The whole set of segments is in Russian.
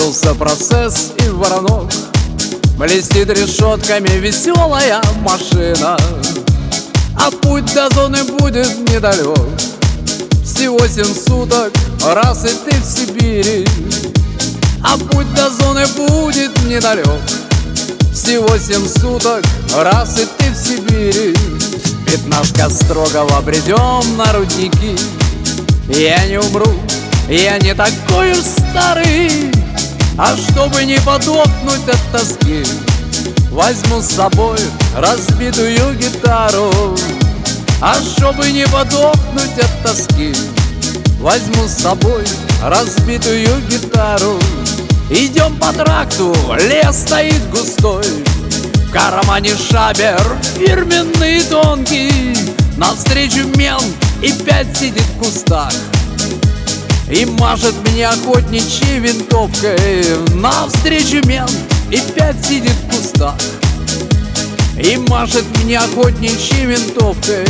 Закончился процесс, и воронок блестит решетками веселая машина. А путь до зоны будет недалек, всего 7 суток, раз и ты в Сибири. А путь до зоны будет недалек, всего 7 суток, раз и ты в Сибири. Пятнашка строгого бредем на рудники. Я не умру, я не такой уж старый, а чтобы не подохнуть от тоски, возьму с собой разбитую гитару. А чтобы не подохнуть от тоски, возьму с собой разбитую гитару. Идем по тракту, лес стоит густой, в кармане шабер фирменный тонкий. Навстречу мент и 5 сидит в кустах и мажет мне охотничьей винтовкой. Навстречу мент и 5 сидит в кустах и мажет мне охотничьей винтовкой.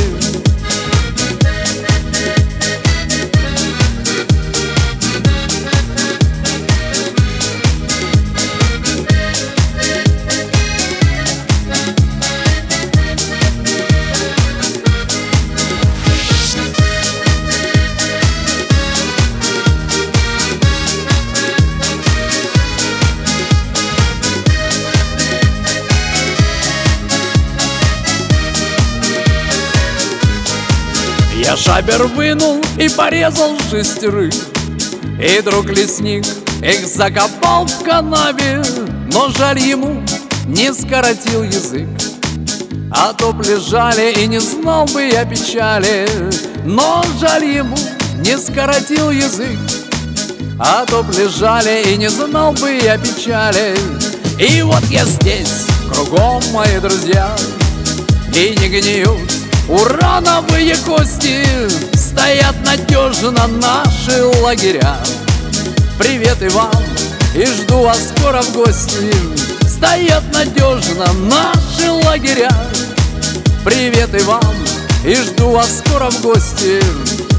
Я шабер вынул и порезал 6, и друг лесник их закопал в канаве. Но жаль ему, не скоротил язык, а то б лежали и не знал бы я печали. Но жаль ему, не скоротил язык, а то б лежали и не знал бы я печали. И вот я здесь, кругом мои друзья, и не гниют урановые кости, стоят надежно наши лагеря. Привет и вам, и жду вас скоро в гости. Стоят надежно наши лагеря. Привет и вам, и жду вас скоро в гости.